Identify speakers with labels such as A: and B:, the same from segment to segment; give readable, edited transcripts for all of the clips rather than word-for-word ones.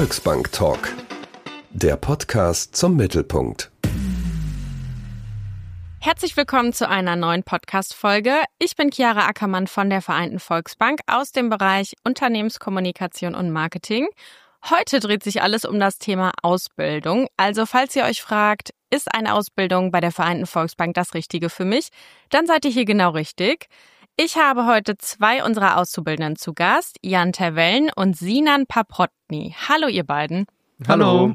A: Volksbank Talk, der Podcast zum Mittelpunkt.
B: Herzlich willkommen zu einer neuen Podcast-Folge. Ich bin Chiara Ackermann von der Vereinten Volksbank aus dem Bereich Unternehmenskommunikation und Marketing. Heute dreht sich alles um das Thema Ausbildung. Also falls ihr euch fragt, ist eine Ausbildung bei der Vereinten Volksbank das Richtige für mich? Dann seid ihr hier genau richtig. Ich habe heute zwei unserer Auszubildenden zu Gast, Jan Terwellen und Sinan Paprotny. Hallo ihr beiden.
C: Hallo.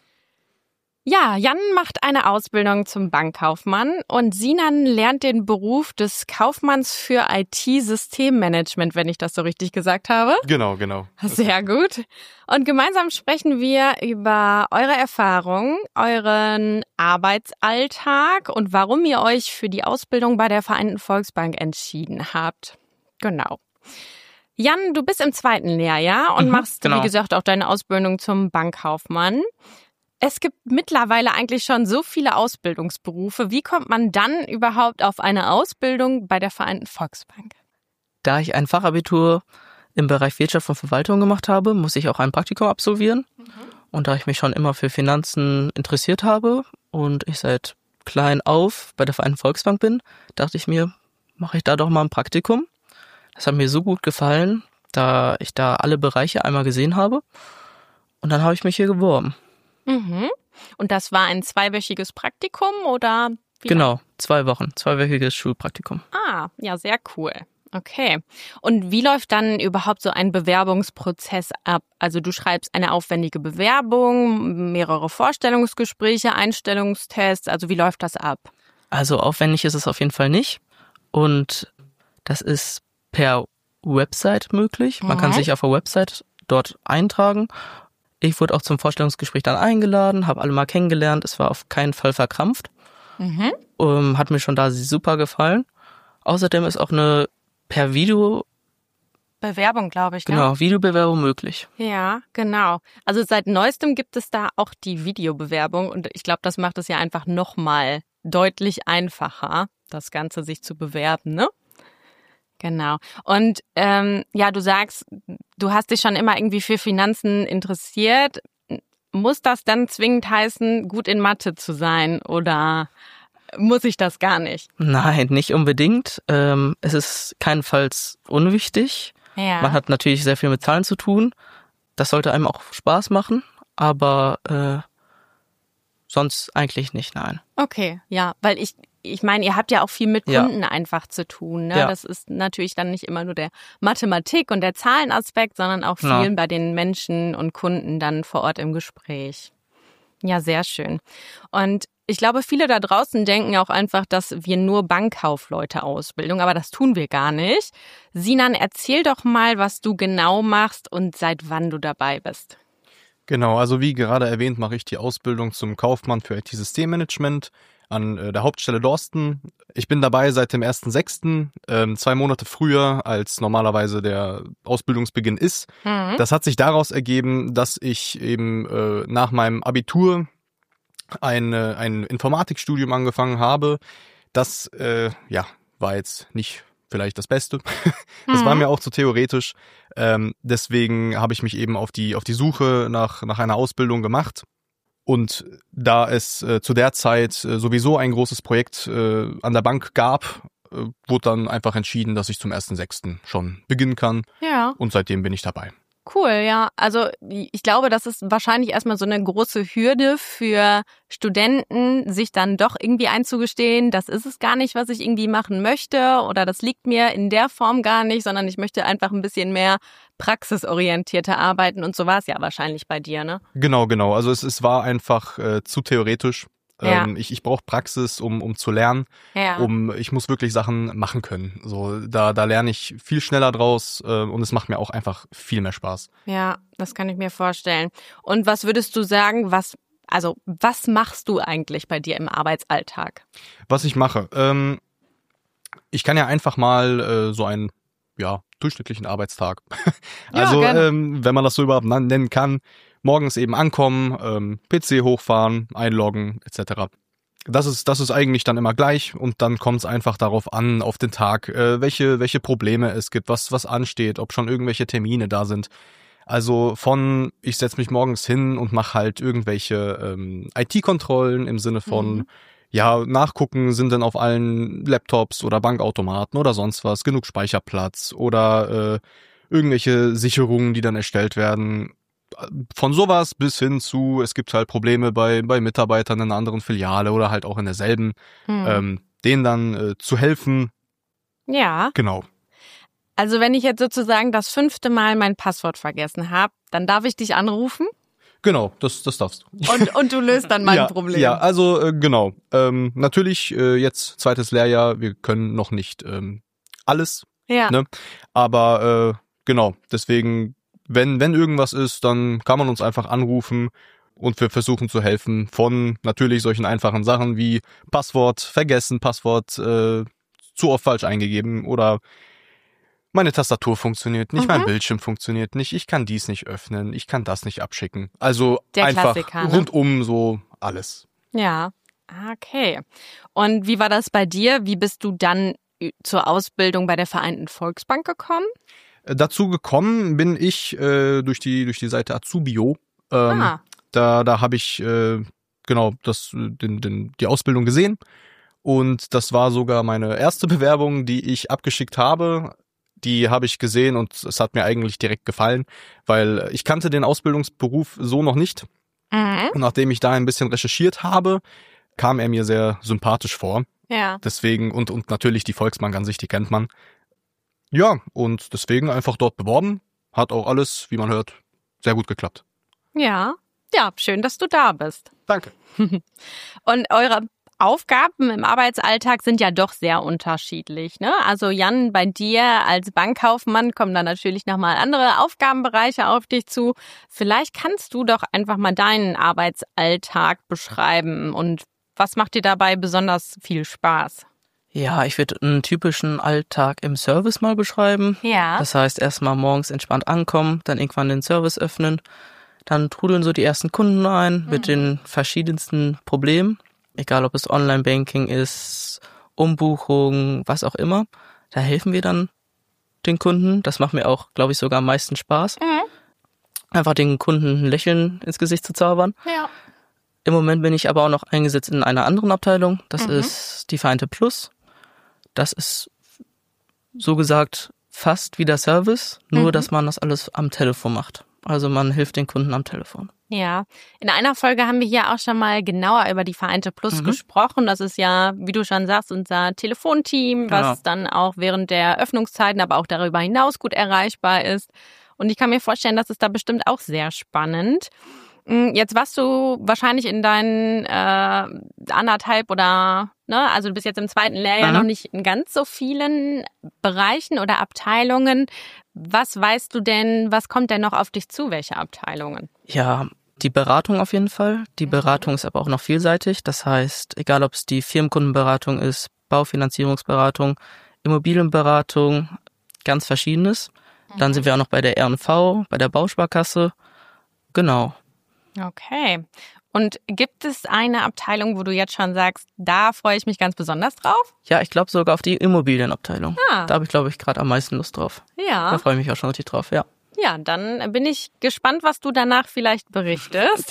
B: Ja, Jan macht eine Ausbildung zum Bankkaufmann und Sinan lernt den Beruf des Kaufmanns für IT-Systemmanagement, wenn ich das so richtig gesagt habe.
C: Genau.
B: Sehr gut. Und gemeinsam sprechen wir über eure Erfahrungen, euren Arbeitsalltag und warum ihr euch für die Ausbildung bei der Vereinten Volksbank entschieden habt. Genau. Jan, du bist im 2. Lehrjahr und machst, wie gesagt, auch deine Ausbildung zum Bankkaufmann. Es gibt mittlerweile eigentlich schon so viele Ausbildungsberufe. Wie kommt man dann überhaupt auf eine Ausbildung bei der Vereinten Volksbank?
D: Da ich ein Fachabitur im Bereich Wirtschaft und Verwaltung gemacht habe, muss ich auch ein Praktikum absolvieren. Und da ich mich schon immer für Finanzen interessiert habe und ich seit klein auf bei der Vereinten Volksbank bin, dachte ich mir, mache ich da doch mal ein Praktikum. Das hat mir so gut gefallen, da ich da alle Bereiche einmal gesehen habe. Und dann habe ich mich hier beworben.
B: Und das war ein 2-wöchiges Praktikum oder?
D: Genau, 2 Wochen, 2-wöchiges Schulpraktikum.
B: Ah, ja, sehr cool. Okay. Und wie läuft dann überhaupt so ein Bewerbungsprozess ab? Also du schreibst eine aufwendige Bewerbung, mehrere Vorstellungsgespräche, Einstellungstests. Also wie läuft das ab?
D: Also aufwendig ist es auf jeden Fall nicht. Und das ist per Website möglich. Man kann sich auf der Website dort eintragen. Ich wurde auch zum Vorstellungsgespräch dann eingeladen, habe alle mal kennengelernt. Es war auf keinen Fall verkrampft. Hat mir schon da super gefallen. Außerdem ist auch eine per Video
B: Bewerbung, glaube ich.
D: Genau, Videobewerbung möglich.
B: Ja, genau. Also seit Neuestem gibt es da auch die Videobewerbung und ich glaube, das macht es ja einfach nochmal deutlich einfacher, das Ganze sich zu bewerben, ne? Genau. Und ja, du sagst, du hast dich schon immer irgendwie für Finanzen interessiert. Muss das dann zwingend heißen, gut in Mathe zu sein oder muss ich das gar nicht?
D: Nein, nicht unbedingt. Es ist keinenfalls unwichtig.
B: Ja.
D: Man hat natürlich sehr viel mit Zahlen zu tun. Das sollte einem auch Spaß machen, aber sonst eigentlich nicht, nein.
B: Okay, ja, weil ich meine, ihr habt ja auch viel mit Kunden einfach zu tun. Ne?
D: Ja.
B: Das ist natürlich dann nicht immer nur der Mathematik und der Zahlenaspekt, sondern auch viel bei den Menschen und Kunden dann vor Ort im Gespräch. Ja, sehr schön. Und ich glaube, viele da draußen denken auch einfach, dass wir nur Bankkaufleute ausbilden, aber das tun wir gar nicht. Sinan, erzähl doch mal, was du genau machst und seit wann du dabei bist.
C: Genau, also wie gerade erwähnt, mache ich die Ausbildung zum Kaufmann für IT-Systemmanagement an der Hauptstelle Dorsten. Ich bin dabei seit dem 1.6., 2 Monate früher, als normalerweise der Ausbildungsbeginn ist. Das hat sich daraus ergeben, dass ich eben nach meinem Abitur ein Informatikstudium angefangen habe. Das war jetzt nicht vielleicht das Beste. Das war mir auch zu theoretisch. Deswegen habe ich mich eben auf die Suche nach einer Ausbildung gemacht. Und da es zu der Zeit sowieso ein großes Projekt an der Bank gab, wurde dann einfach entschieden, dass ich zum 1.6. schon beginnen kann.
B: Ja.
C: Und seitdem bin ich dabei.
B: Cool, ja. Also ich glaube, das ist wahrscheinlich erstmal so eine große Hürde für Studenten, sich dann doch irgendwie einzugestehen, das ist es gar nicht, was ich irgendwie machen möchte oder das liegt mir in der Form gar nicht, sondern ich möchte einfach ein bisschen mehr praxisorientierter arbeiten und so war es ja wahrscheinlich bei dir, ne?
C: Genau. Also es war einfach zu theoretisch.
B: Ja.
C: Ich brauche Praxis, um zu lernen.
B: Ja.
C: Ich muss wirklich Sachen machen können. So, da lerne ich viel schneller draus und es macht mir auch einfach viel mehr Spaß.
B: Ja, das kann ich mir vorstellen. Und was würdest du sagen, was machst du eigentlich bei dir im Arbeitsalltag?
C: Was ich mache, ich kann ja einfach mal so einen durchschnittlichen Arbeitstag. Also wenn man das so überhaupt nennen kann, morgens eben ankommen, PC hochfahren, einloggen etc. Das ist eigentlich dann immer gleich und dann kommt es einfach darauf an, auf den Tag, welche Probleme es gibt, was ansteht, ob schon irgendwelche Termine da sind. Also ich setze mich morgens hin und mache halt irgendwelche IT-Kontrollen im Sinne von, nachgucken, sind denn auf allen Laptops oder Bankautomaten oder sonst was genug Speicherplatz oder irgendwelche Sicherungen, die dann erstellt werden. Von sowas bis hin zu, es gibt halt Probleme bei Mitarbeitern in einer anderen Filiale oder halt auch in derselben, denen dann zu helfen.
B: Ja.
C: Genau.
B: Also wenn ich jetzt sozusagen das 5. Mal mein Passwort vergessen habe, dann darf ich dich anrufen?
C: Genau, das darfst du.
B: Und du löst dann mein Problem.
C: Ja, also genau. Natürlich jetzt 2. Lehrjahr, wir können noch nicht alles, ne? Aber genau, deswegen, wenn irgendwas ist, dann kann man uns einfach anrufen und wir versuchen zu helfen von natürlich solchen einfachen Sachen wie Passwort vergessen, Passwort zu oft falsch eingegeben oder meine Tastatur funktioniert nicht, mein Bildschirm funktioniert nicht, ich kann dies nicht öffnen, ich kann das nicht abschicken. Also
B: der
C: einfach
B: Klassiker, ne?
C: Rundum so alles.
B: Ja, okay. Und wie war das bei dir? Wie bist du dann zur Ausbildung bei der Vereinten Volksbank gekommen?
C: Dazu gekommen bin ich durch die Seite Azubio. Da habe ich die Ausbildung gesehen und das war sogar meine erste Bewerbung, die ich abgeschickt habe. Die habe ich gesehen und es hat mir eigentlich direkt gefallen, weil ich kannte den Ausbildungsberuf so noch nicht. Und nachdem ich da ein bisschen recherchiert habe, kam er mir sehr sympathisch vor.
B: Ja.
C: Deswegen, und natürlich die Volksbank an sich, die kennt man. Ja, und deswegen einfach dort beworben. Hat auch alles, wie man hört, sehr gut geklappt.
B: Ja, schön, dass du da bist.
C: Danke.
B: Und eure Aufgaben im Arbeitsalltag sind ja doch sehr unterschiedlich, ne? Also Jan, bei dir als Bankkaufmann kommen da natürlich nochmal andere Aufgabenbereiche auf dich zu. Vielleicht kannst du doch einfach mal deinen Arbeitsalltag beschreiben und was macht dir dabei besonders viel Spaß?
D: Ja, ich würde einen typischen Alltag im Service mal beschreiben.
B: Ja.
D: Das heißt, erstmal morgens entspannt ankommen, dann irgendwann den Service öffnen. Dann trudeln so die ersten Kunden ein mit den verschiedensten Problemen. Egal, ob es Online-Banking ist, Umbuchung, was auch immer. Da helfen wir dann den Kunden. Das macht mir auch, glaube ich, sogar am meisten Spaß. Einfach den Kunden ein Lächeln ins Gesicht zu zaubern.
B: Ja.
D: Im Moment bin ich aber auch noch eingesetzt in einer anderen Abteilung. Das ist die Vereinte Plus. Das ist so gesagt fast wie der Service, nur dass man das alles am Telefon macht. Also man hilft den Kunden am Telefon.
B: Ja, in einer Folge haben wir hier auch schon mal genauer über die Vereinte Plus gesprochen. Das ist ja, wie du schon sagst, unser Telefonteam, was dann auch während der Öffnungszeiten, aber auch darüber hinaus gut erreichbar ist. Und ich kann mir vorstellen, das ist da bestimmt auch sehr spannend. Jetzt warst du wahrscheinlich in deinen 1,5 oder, ne, also du bist jetzt im 2. Lehrjahr noch nicht in ganz so vielen Bereichen oder Abteilungen. Was weißt du denn, was kommt denn noch auf dich zu, welche Abteilungen?
D: Ja, die Beratung auf jeden Fall. Die Beratung ist aber auch noch vielseitig. Das heißt, egal ob es die Firmenkundenberatung ist, Baufinanzierungsberatung, Immobilienberatung, ganz Verschiedenes. Dann sind wir auch noch bei der R&V, bei der Bausparkasse. Genau.
B: Okay. Und gibt es eine Abteilung, wo du jetzt schon sagst, da freue ich mich ganz besonders drauf?
D: Ja, ich glaube sogar auf die Immobilienabteilung.
B: Ah.
D: Da habe ich, glaube ich, gerade am meisten Lust drauf.
B: Ja.
D: Da freue ich mich auch schon richtig drauf, ja.
B: Ja, dann bin ich gespannt, was du danach vielleicht berichtest.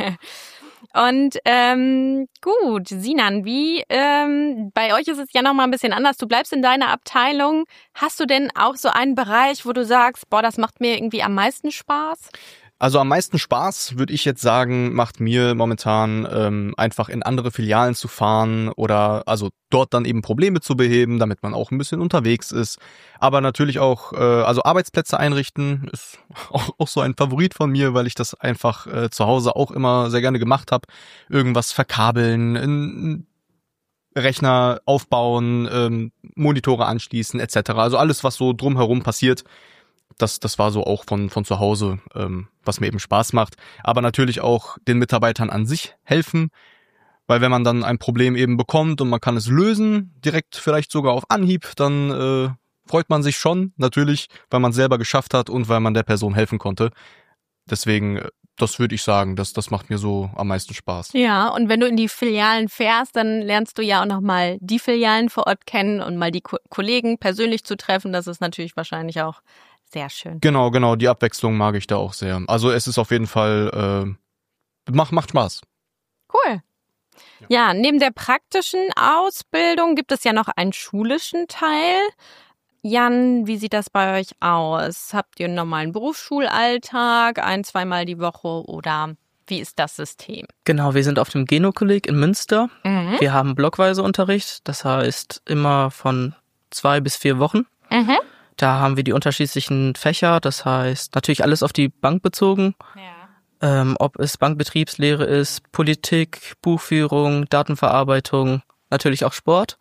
B: Und gut, Sinan, wie bei euch ist es ja nochmal ein bisschen anders. Du bleibst in deiner Abteilung. Hast du denn auch so einen Bereich, wo du sagst, boah, das macht mir irgendwie am meisten Spaß?
C: Also am meisten Spaß, würde ich jetzt sagen, macht mir momentan einfach in andere Filialen zu fahren oder also dort dann eben Probleme zu beheben, damit man auch ein bisschen unterwegs ist. Aber natürlich auch also Arbeitsplätze einrichten ist auch so ein Favorit von mir, weil ich das einfach zu Hause auch immer sehr gerne gemacht habe. Irgendwas verkabeln, einen Rechner aufbauen, Monitore anschließen etc. Also alles, was so drumherum passiert. Das war so auch von zu Hause, was mir eben Spaß macht. Aber natürlich auch den Mitarbeitern an sich helfen, weil wenn man dann ein Problem eben bekommt und man kann es lösen, direkt vielleicht sogar auf Anhieb, dann freut man sich schon, natürlich, weil man es selber geschafft hat und weil man der Person helfen konnte. Deswegen, das würde ich sagen, das macht mir so am meisten Spaß.
B: Ja, und wenn du in die Filialen fährst, dann lernst du ja auch nochmal die Filialen vor Ort kennen und mal die Kollegen persönlich zu treffen. Das ist natürlich wahrscheinlich auch Sehr schön.
C: Genau, die Abwechslung mag ich da auch sehr. Also es ist auf jeden Fall, macht Spaß.
B: Cool. Ja, neben der praktischen Ausbildung gibt es ja noch einen schulischen Teil. Jan, wie sieht das bei euch aus? Habt ihr einen normalen Berufsschulalltag, 1-2 Mal die Woche oder wie ist das System?
D: Genau, wir sind auf dem Geno-Kolleg in Münster.
B: Mhm.
D: Wir haben blockweise Unterricht, das heißt immer von 2 bis 4 Wochen.
B: Mhm.
D: Da haben wir die unterschiedlichen Fächer, das heißt natürlich alles auf die Bank bezogen.
B: Ja.
D: Ob es Bankbetriebslehre ist, Politik, Buchführung, Datenverarbeitung, natürlich auch Sport.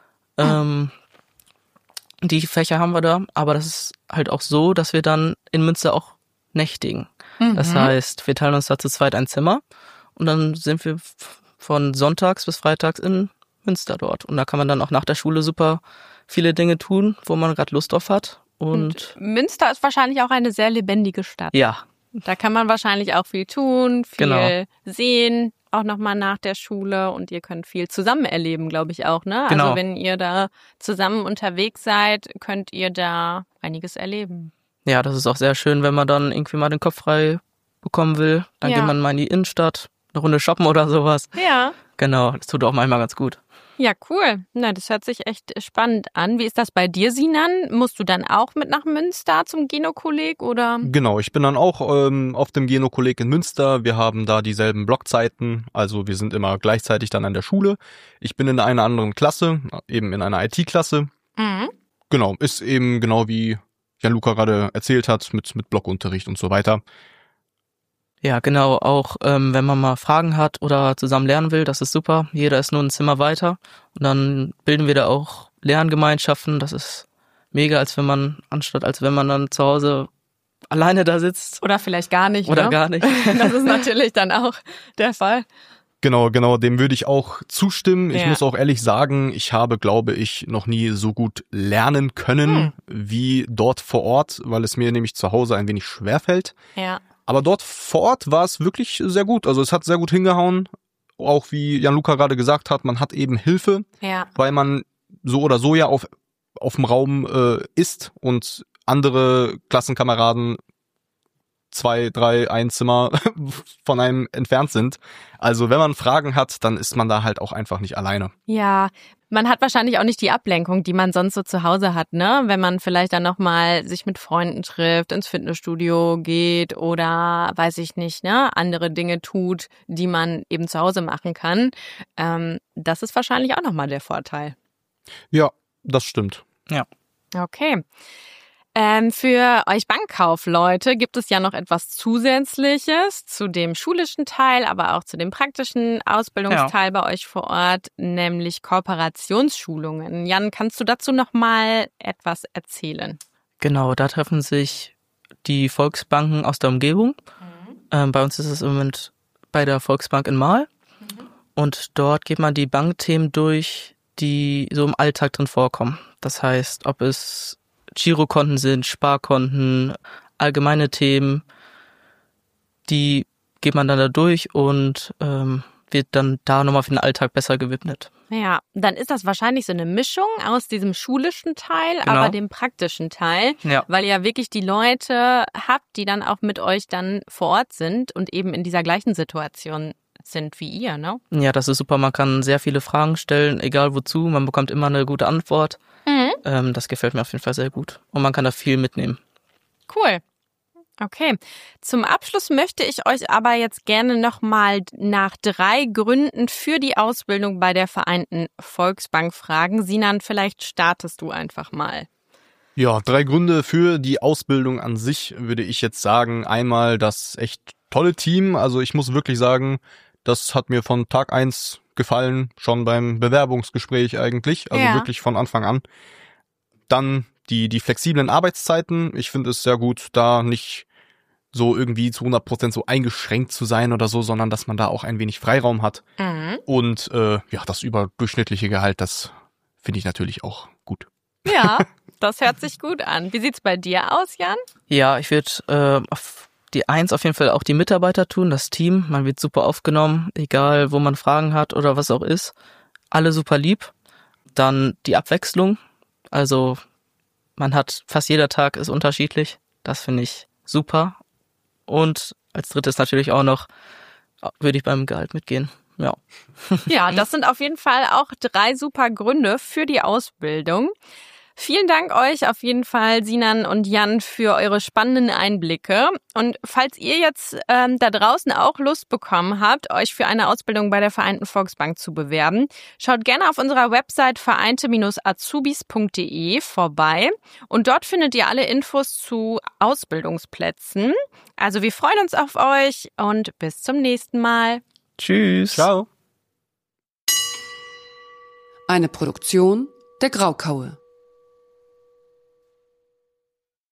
D: Die Fächer haben wir da, aber das ist halt auch so, dass wir dann in Münster auch nächtigen. Das heißt, wir teilen uns da zu zweit ein Zimmer und dann sind wir von sonntags bis freitags in Münster dort. Und da kann man dann auch nach der Schule super viele Dinge tun, wo man gerade Lust drauf hat. Und
B: Münster ist wahrscheinlich auch eine sehr lebendige Stadt.
D: ja,
B: Da kann man wahrscheinlich auch viel tun, viel
D: Genau.
B: sehen, auch nochmal nach der Schule und ihr könnt viel zusammen erleben, glaube ich auch, ne?
D: Genau.
B: Also wenn ihr da zusammen unterwegs seid, könnt ihr da einiges erleben.
D: ja, das ist auch sehr schön, wenn man dann irgendwie mal den Kopf frei bekommen will. Dann
B: Ja.
D: geht man mal in die Innenstadt, eine Runde shoppen oder sowas.
B: Ja.
D: Genau, das tut auch manchmal ganz gut.
B: Ja, cool. Na, das hört sich echt spannend an. Wie ist das bei dir, Sinan? Musst du dann auch mit nach Münster zum Geno-Kolleg oder?
C: Genau, ich bin dann auch auf dem Geno-Kolleg in Münster. Wir haben da dieselben Blockzeiten, also wir sind immer gleichzeitig dann an der Schule. Ich bin in einer anderen Klasse, eben in einer IT-Klasse.
B: Mhm.
C: Genau, ist eben genau wie Gianluca gerade erzählt hat, mit Blockunterricht und so weiter.
D: Ja, genau, auch wenn man mal Fragen hat oder zusammen lernen will, das ist super. Jeder ist nur ein Zimmer weiter und dann bilden wir da auch Lerngemeinschaften. Das ist mega, als wenn man dann zu Hause alleine da sitzt
B: Oder vielleicht gar nicht,
D: oder
B: ne?
D: gar nicht.
B: Das ist natürlich dann auch der Fall.
C: Genau, dem würde ich auch zustimmen. Ich
B: Ja.
C: muss auch ehrlich sagen, ich habe, glaube ich, noch nie so gut lernen können wie dort vor Ort, weil es mir nämlich zu Hause ein wenig schwerfällt.
B: Ja.
C: Aber dort vor Ort war es wirklich sehr gut. Also es hat sehr gut hingehauen. Auch wie Gianluca gerade gesagt hat, man hat eben Hilfe,
B: Ja.
C: weil man so oder so ja auf dem Raum ist und andere Klassenkameraden 2, 3, ein Zimmer von einem entfernt sind. Also wenn man Fragen hat, dann ist man da halt auch einfach nicht alleine.
B: Ja, man hat wahrscheinlich auch nicht die Ablenkung, die man sonst so zu Hause hat, ne? Wenn man vielleicht dann nochmal sich mit Freunden trifft, ins Fitnessstudio geht oder, weiß ich nicht, ne? Andere Dinge tut, die man eben zu Hause machen kann. Das ist wahrscheinlich auch nochmal der Vorteil.
C: Ja, das stimmt.
B: Okay. Für euch Bankkaufleute gibt es ja noch etwas Zusätzliches zu dem schulischen Teil, aber auch zu dem praktischen Ausbildungsteil bei euch vor Ort, nämlich Kooperationsschulungen. Jan, kannst du dazu noch mal etwas erzählen?
D: Genau, da treffen sich die Volksbanken aus der Umgebung. Bei uns ist es im Moment bei der Volksbank in Marl. Und dort geht man die Bankthemen durch, die so im Alltag drin vorkommen. Das heißt, ob es Girokonten sind, Sparkonten, allgemeine Themen, die geht man dann da durch und wird dann da nochmal für den Alltag besser gewidmet.
B: Ja, dann ist das wahrscheinlich so eine Mischung aus diesem schulischen Teil,
D: Genau.
B: aber dem praktischen Teil,
D: Ja.
B: weil ihr ja wirklich die Leute habt, die dann auch mit euch dann vor Ort sind und eben in dieser gleichen Situation sind wie ihr, ne?
D: Ja, das ist super. Man kann sehr viele Fragen stellen, egal wozu. Man bekommt immer eine gute Antwort. Das gefällt mir auf jeden Fall sehr gut. Und man kann da viel mitnehmen.
B: Cool. Okay. Zum Abschluss möchte ich euch aber jetzt gerne nochmal nach 3 Gründen für die Ausbildung bei der Vereinten Volksbank fragen. Sinan, vielleicht startest du einfach mal.
C: Ja, 3 Gründe für die Ausbildung an sich würde ich jetzt sagen. Einmal das echt tolle Team. Also ich muss wirklich sagen, das hat mir von Tag 1 gefallen, schon beim Bewerbungsgespräch eigentlich. Also
B: Ja.
C: wirklich von Anfang an. Dann die flexiblen Arbeitszeiten. Ich finde es sehr gut, da nicht so irgendwie zu 100% so eingeschränkt zu sein oder so, sondern dass man da auch ein wenig Freiraum hat. Und ja, das überdurchschnittliche Gehalt, das finde ich natürlich auch gut.
B: Ja, das hört sich gut an. Wie sieht's bei dir aus, Jan?
D: Ja, ich würde auf die 1 auf jeden Fall auch die Mitarbeiter tun, das Team. Man wird super aufgenommen, egal wo man Fragen hat oder was auch ist. Alle super lieb. Dann die Abwechslung. Also man hat, fast jeder Tag ist unterschiedlich. Das finde ich super. Und als drittes natürlich auch noch, würde ich beim Gehalt mitgehen. Ja.
B: Ja, das sind auf jeden Fall auch 3 super Gründe für die Ausbildung. Vielen Dank euch auf jeden Fall, Sinan und Jan, für eure spannenden Einblicke. Und falls ihr jetzt da draußen auch Lust bekommen habt, euch für eine Ausbildung bei der Vereinten Volksbank zu bewerben, schaut gerne auf unserer Website vereinte-azubis.de vorbei. Und dort findet ihr alle Infos zu Ausbildungsplätzen. Also wir freuen uns auf euch und bis zum nächsten Mal.
D: Tschüss.
C: Ciao.
E: Eine Produktion der Graukaue.